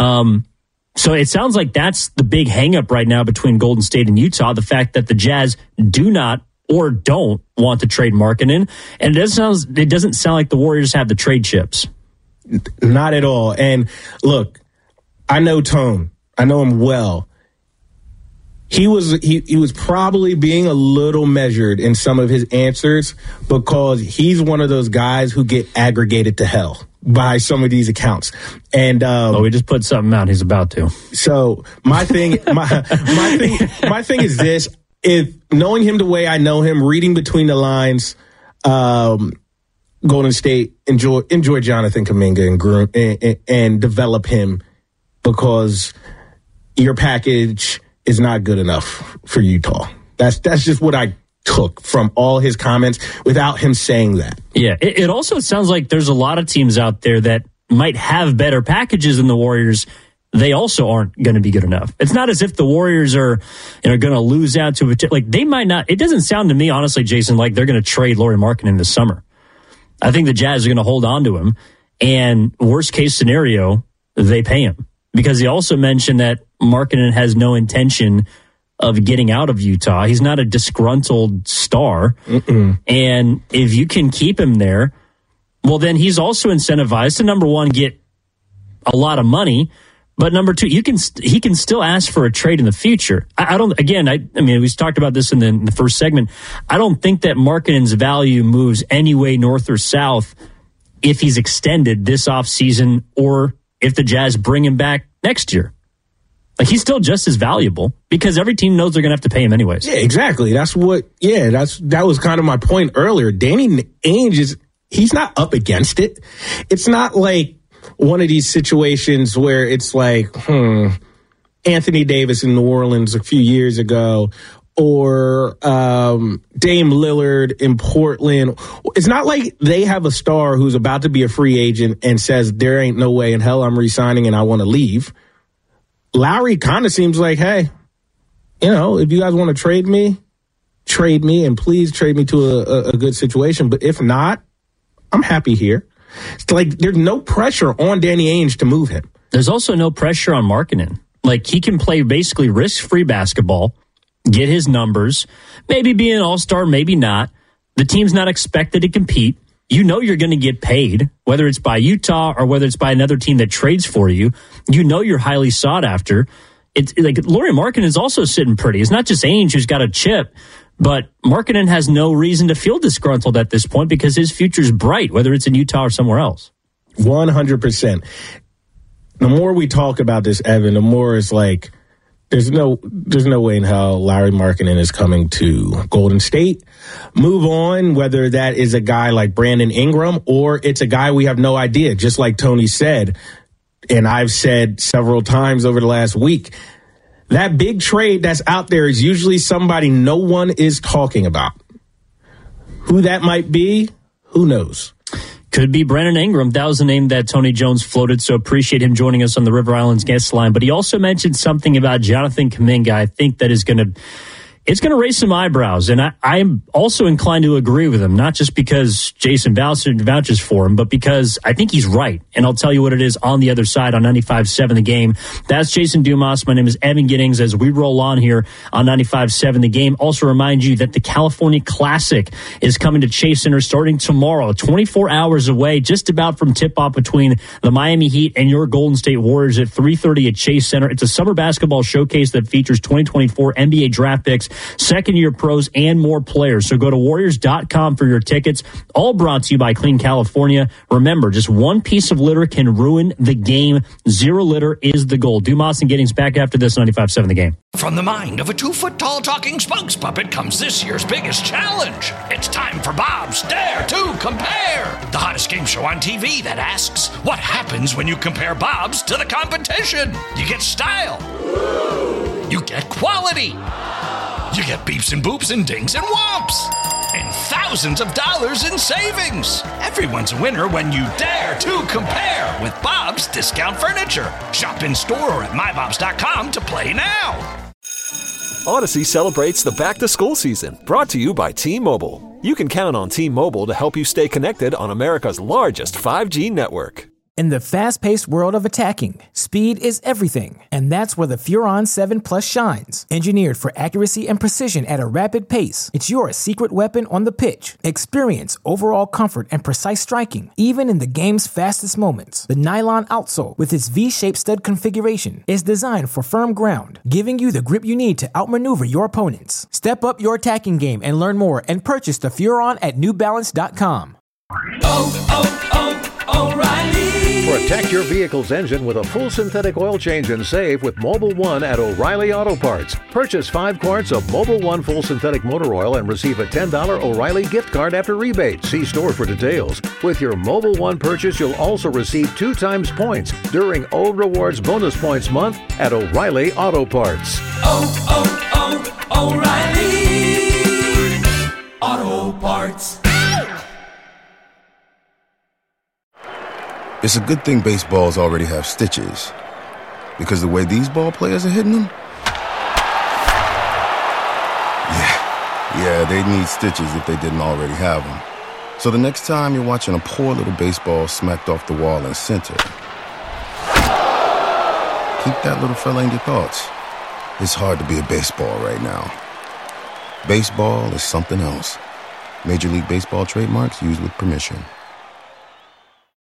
So it sounds like that's the big hang-up right now between Golden State and Utah, the fact that the Jazz do not or don't want to trade Markkanen. And it doesn't sound like the Warriors have the trade chips. Not at all. And look, I know Tone. I know him well. He was probably being a little measured in some of his answers because he's one of those guys who get aggregated to hell by some of these accounts. And we just put something out. He's about to. So my thing is this: if knowing him the way I know him, reading between the lines, Golden State enjoy Jonathan Kuminga and develop him because your package is not good enough for Utah. That's just what I took from all his comments without him saying that. Yeah, it also sounds like there's a lot of teams out there that might have better packages than the Warriors. They also aren't going to be good enough. It's not as if the Warriors are going to lose out to they might not. It doesn't sound to me, honestly, Jason, like they're going to trade Lauri Markkanen this summer. I think the Jazz are going to hold on to him, and worst case scenario, they pay him. Because he also mentioned that Markkanen has no intention of getting out of Utah. He's not a disgruntled star. And if you can keep him there, well, then he's also incentivized to, number one, get a lot of money, But number two, he can still ask for a trade in the future. I mean, we talked about this in the first segment. I don't think that Markkanen's value moves any way north or south if he's extended this offseason or if the Jazz bring him back next year. Like, he's still just as valuable because every team knows they're going to have to pay him anyways. Yeah, exactly. That was kind of my point earlier. Danny Ainge he's not up against it. It's not like one of these situations where it's like, Anthony Davis in New Orleans a few years ago, or Dame Lillard in Portland. It's not like they have a star who's about to be a free agent and says, there ain't no way in hell I'm re-signing and I want to leave. Lowry kind of seems like, hey, if you guys want to trade me, and please trade me to a good situation. But if not, I'm happy here. It's like there's no pressure on Danny Ainge to move him. There's also no pressure on Markkanen. Like, he can play basically risk-free basketball, get his numbers, maybe be an all-star, maybe not. The team's not expected to compete. You know you're going to get paid, whether it's by Utah or whether it's by another team that trades for you. You know you're highly sought after. It's like Lauri Markkanen is also sitting pretty. It's not just Ainge who's got a chip, but Markkanen has no reason to feel disgruntled at this point because his future's bright, whether it's in Utah or somewhere else. 100%. The more we talk about this, Evan, the more it's like there's no way in hell Lauri Markkanen is coming to Golden State. Move on, whether that is a guy like Brandon Ingram or it's a guy we have no idea, just like Tony said, and I've said several times over the last week. That big trade that's out there is usually somebody no one is talking about. Who that might be, who knows? Could be Brandon Ingram. That was the name that Tony Jones floated, so appreciate him joining us on the River Islands guest line. But he also mentioned something about Jonathan Kuminga. I think that is going to raise some eyebrows, and I'm also inclined to agree with him, not just because Jason vouches for him, but because I think he's right, and I'll tell you what it is on the other side on 95.7 The Game. That's Jason Dumas. My name is Evan Giddings as we roll on here on 95.7 The Game. Also remind you that the California Classic is coming to Chase Center starting tomorrow, 24 hours away, just about from tip-off between the Miami Heat and your Golden State Warriors at 3:30 at Chase Center. It's a summer basketball showcase that features 2024 NBA draft picks, second-year pros, and more players. So go to Warriors.com for your tickets. All brought to you by Clean California. Remember, just one piece of litter can ruin the game. 0 litter is the goal. Dumas and Giddings back after this 95.7 The Game. From the mind of a 2-foot-tall talking spokes puppet comes this year's biggest challenge. It's time for Bob's Dare to Compare, the hottest game show on TV that asks, what happens when you compare Bob's to the competition? You get style. You get quality. You get beeps and boops and dings and whomps. And thousands of dollars in savings. Everyone's a winner when you dare to compare with Bob's Discount Furniture. Shop in store or at mybobs.com to play now. Odyssey celebrates the back-to-school season, brought to you by T-Mobile. You can count on T-Mobile to help you stay connected on America's largest 5G network. In the fast-paced world of attacking, speed is everything, and that's where the Furon 7 Plus shines. Engineered for accuracy and precision at a rapid pace, it's your secret weapon on the pitch. Experience overall comfort and precise striking, even in the game's fastest moments. The nylon outsole, with its V-shaped stud configuration, is designed for firm ground, giving you the grip you need to outmaneuver your opponents. Step up your attacking game and learn more and purchase the Furon at newbalance.com. O'Reilly. Protect your vehicle's engine with a full synthetic oil change and save with Mobil 1 at O'Reilly Auto Parts. Purchase 5 quarts of Mobil 1 full synthetic motor oil and receive a $10 O'Reilly gift card after rebate. See store for details. With your Mobil 1 purchase, you'll also receive 2 times points during O Rewards Bonus Points Month at O'Reilly Auto Parts. O'Reilly Auto Parts. It's a good thing baseballs already have stitches, because the way these ball players are hitting them, yeah, they need stitches if they didn't already have them. So the next time you're watching a poor little baseball smacked off the wall in center, keep that little fella in your thoughts. It's hard to be a baseball right now. Baseball is something else. Major League Baseball trademarks used with permission.